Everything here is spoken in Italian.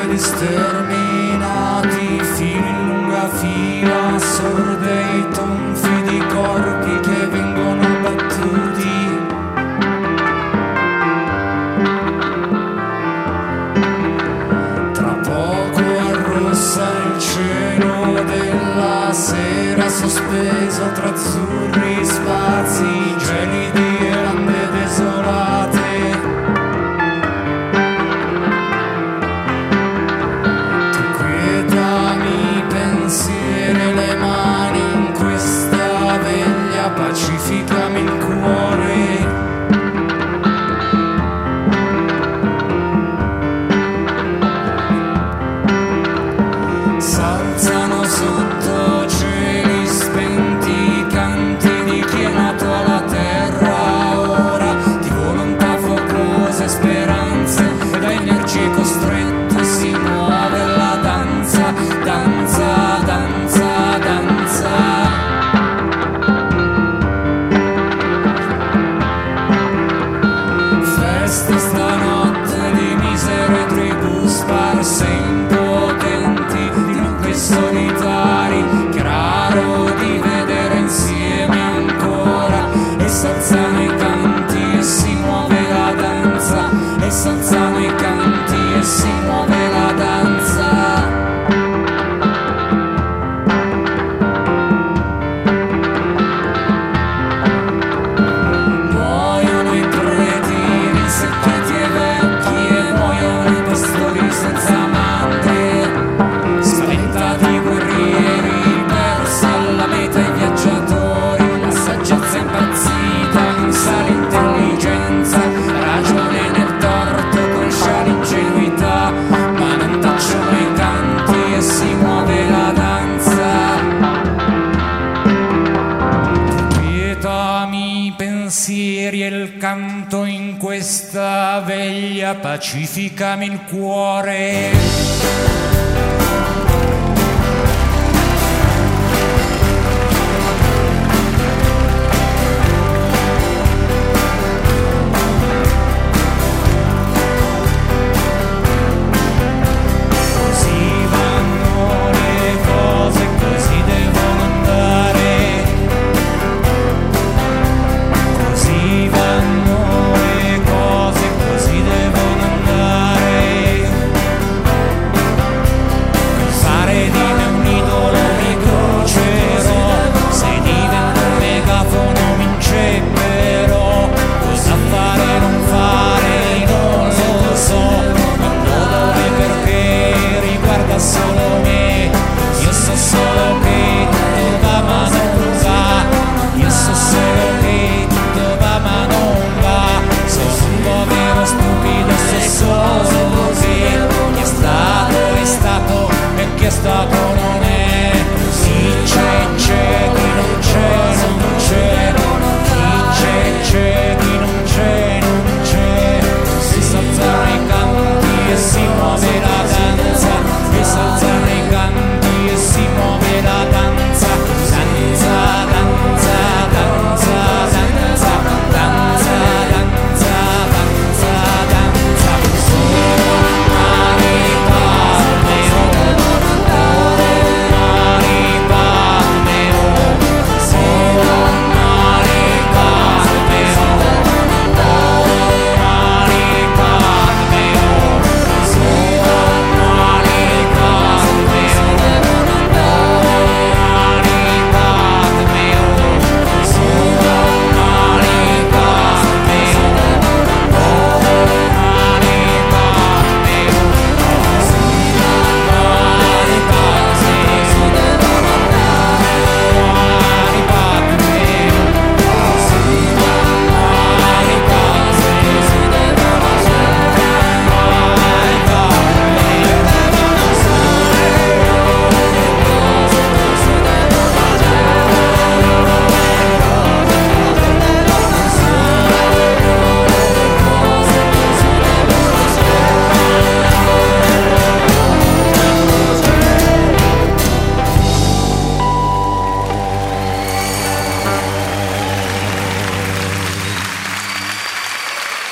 piedi sterminati, fili in lunga fila, sorde i tonfi di corpi che vengono battuti. Tra poco arrossa il cielo della sera, sospeso tra azzurri spazi gelidi e lande desolate. Tu quietami pensieri, le mani in questa veglia, pacificami il cuore. S'alzano sotto cieli spenti canti di chi è nato alla terra ora, di volontà focose, speranze e da energie costrette si muove la danza, danza, danza, danza. Festa stanotte di misere tribù sparse impotenti, di nuclei solitari, che è raro di vedere insieme ancora. E s'alzano i canti e si muove la danza, e s'alzano i canti e si muove la danza. Muoiono i preti rinsecchiati e vecchi, e muoiono i pastori senza amante, spaventati guerrieri persi alla meta, i viaggiatori, la saggezza impazzita, non sa l'intelligenza, ragione nel torto, conscia l'ingenuità, ma non tacciono i canti e si muove la danza. Quietami i pensieri e il canto in questa veglia, pacificami il cuore.